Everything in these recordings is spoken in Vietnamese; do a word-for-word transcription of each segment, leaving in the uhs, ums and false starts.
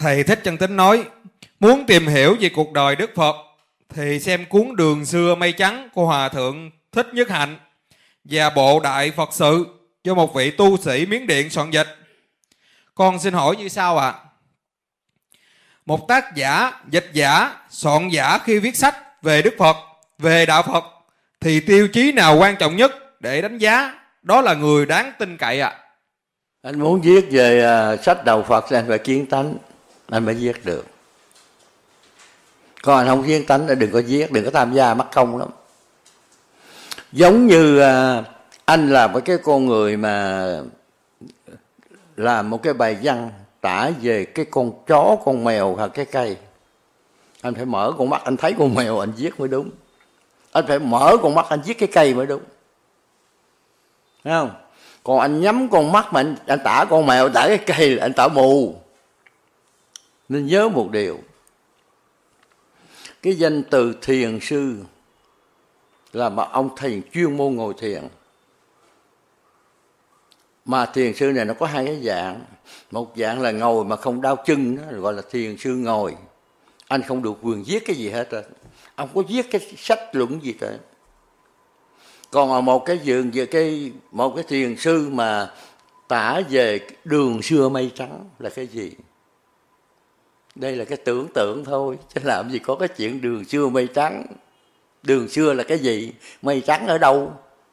Thầy Thích Chân Tín nói, muốn tìm hiểu về cuộc đời Đức Phật thì xem cuốn Đường Xưa Mây Trắng của Hòa Thượng Thích Nhất Hạnh và bộ Đại Phật Sự do một vị tu sĩ Miến Điện soạn dịch. Con xin hỏi như sau ạ. À. Một tác giả, dịch giả, soạn giả khi viết sách về Đức Phật, về Đạo Phật thì tiêu chí nào quan trọng nhất để đánh giá đó là người đáng tin cậy ạ? À? Anh muốn viết về uh, sách Đạo Phật thì anh phải kiến tánh, anh mới viết được. Còn anh không kiến tánh thì đừng có viết, đừng có tham gia mắc công lắm. Giống như uh, anh là một cái con người mà làm một cái bài văn tả về cái con chó, con mèo hoặc cái cây. Anh phải mở con mắt anh thấy con mèo anh viết mới đúng. Anh phải mở con mắt anh viết cái cây mới đúng. Thấy không? Còn anh nhắm con mắt mà anh, anh tả con mèo, tả cái cây là anh tả mù. Nên nhớ một điều. Cái danh từ thiền sư là mà ông thầy chuyên môn ngồi thiền. Mà thiền sư này nó có hai cái dạng. Một dạng là ngồi mà không đau chân, đó gọi là thiền sư ngồi. Anh không được quyền viết cái gì hết rồi. Ông có viết cái sách luận gì cả. Còn một cái giường về cái một cái thiền sư mà tả về đường xưa mây trắng là cái gì? Đây là cái tưởng tượng thôi, chứ làm gì có cái chuyện đường xưa mây trắng. Đường xưa là cái gì? Mây trắng ở đâu?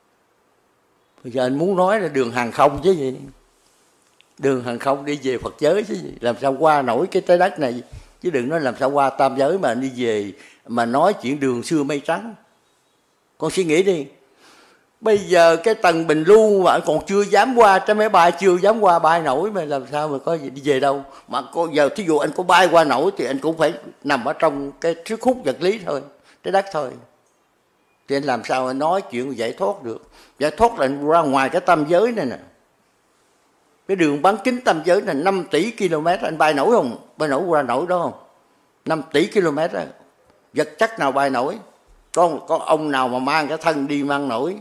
Bây giờ anh muốn nói là đường hàng không chứ gì? Đường hàng không đi về Phật giới chứ gì? Làm sao qua nổi cái trái đất này? Chứ đừng nói làm sao qua tam giới mà đi về mà nói chuyện đường xưa mây trắng. Con suy nghĩ đi. Bây giờ cái tầng Bình Lưu mà còn chưa dám qua, trái máy bay chưa dám qua bay nổi mà làm sao mà có gì đi về đâu. Mà có giờ thí dụ anh có bay qua nổi thì anh cũng phải nằm ở trong cái sức hút vật lý thôi, trái đất thôi. Thì anh làm sao anh nói chuyện giải thoát được? Giải thoát là anh ra ngoài cái tam giới này nè. Cái đường bán kính tam giới là năm tỷ km, anh bay nổi không? Bay nổi qua nổi đó không? năm tỷ km đó. Vật chất nào bay nổi? Có, có ông nào mà mang cái thân đi mang nổi?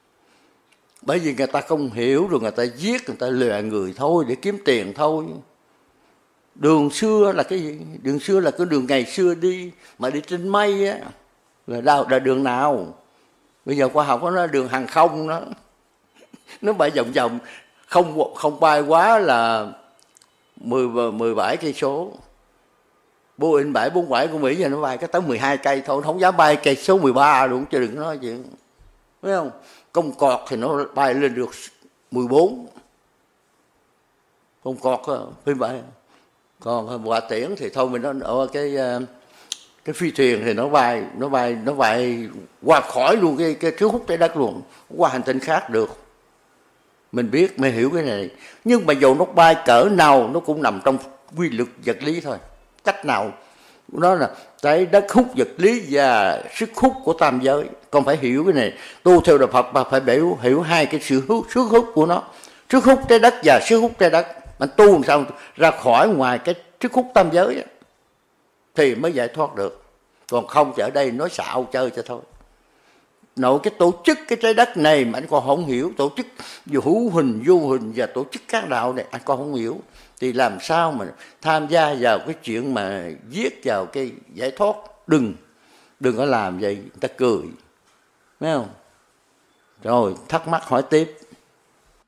Bởi vì người ta không hiểu rồi người ta giết, người ta lừa người thôi để kiếm tiền thôi. Đường xưa là cái gì? Đường xưa là cái đường ngày xưa đi mà đi trên mây á. Là đâu là đường nào? Bây giờ khoa học nó nói đường hàng không đó. Nó bay vòng vòng không không bay quá là mười mười bảy cây số. Boeing bảy bốn bảy của Mỹ giờ nó bay cái tới mười hai cây thôi, không dám bay cây số mười ba luôn chứ đừng nói chuyện. Thấy không? Con cọt thì nó bay lên được mười bốn. Con cọt phi bay. Còn quả tiễn thì thôi mình nó ở cái cái phi thuyền thì nó bay, nó bay, nó bay qua khỏi luôn cái cái sức hút trái đất luôn, qua hành tinh khác được. Mình biết, mình hiểu cái này. Nhưng mà dù nó bay cỡ nào nó cũng nằm trong quy luật vật lý thôi. Cách nào nó là trái đất hút vật lý và sức hút của tam giới. Con phải hiểu cái này. Tu theo Đạo Phật mà phải hiểu, hiểu hai cái sự hút, sức hút của nó. Sức hút trái đất và sức hút trái đất. Mình tu làm sao ra khỏi ngoài cái sức hút tam giới ấy, thì mới giải thoát được. Còn không thì ở đây nói xạo chơi cho thôi. Nội cái tổ chức cái trái đất này mà anh còn không hiểu, tổ chức hữu hình vô hình và tổ chức các đạo này anh còn không hiểu, thì làm sao mà tham gia vào cái chuyện mà viết vào cái giải thoát? Đừng, đừng có làm vậy, người ta cười. Thấy không? Rồi thắc mắc hỏi tiếp.